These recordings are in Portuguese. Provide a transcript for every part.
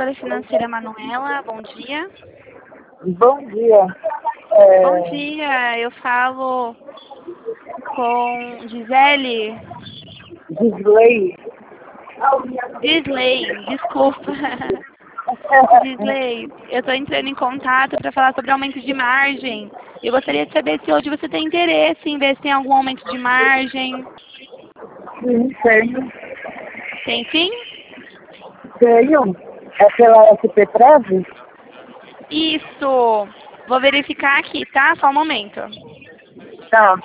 consultora financeira Manuela, bom dia. Bom dia. Bom dia, eu falo com Gisele. Gisley, desculpa. Gisley, eu estou entrando em contato para falar sobre aumento de margem. Eu gostaria de saber se hoje você tem interesse em ver se tem algum aumento de margem. Sim, tenho. Tem sim? Tenho. É pela SP Prev? Isso. Vou verificar aqui, tá? Só um momento. Tá.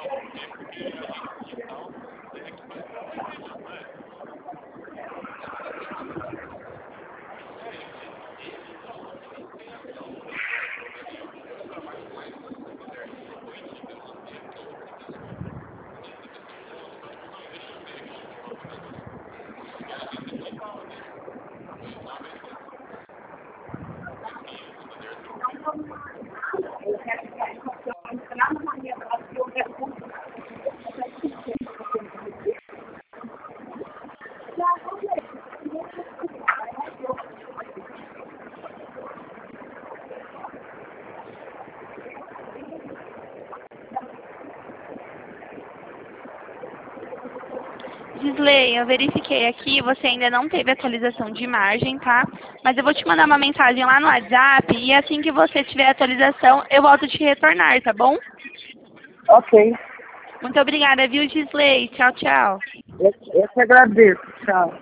Gisley, eu verifiquei aqui, você ainda não teve atualização de margem, tá? Mas eu vou te mandar uma mensagem lá no WhatsApp e assim que você tiver atualização, eu volto a te retornar, tá bom? Ok. Muito obrigada, viu, Gisley? Tchau, tchau. Eu que agradeço. Tchau.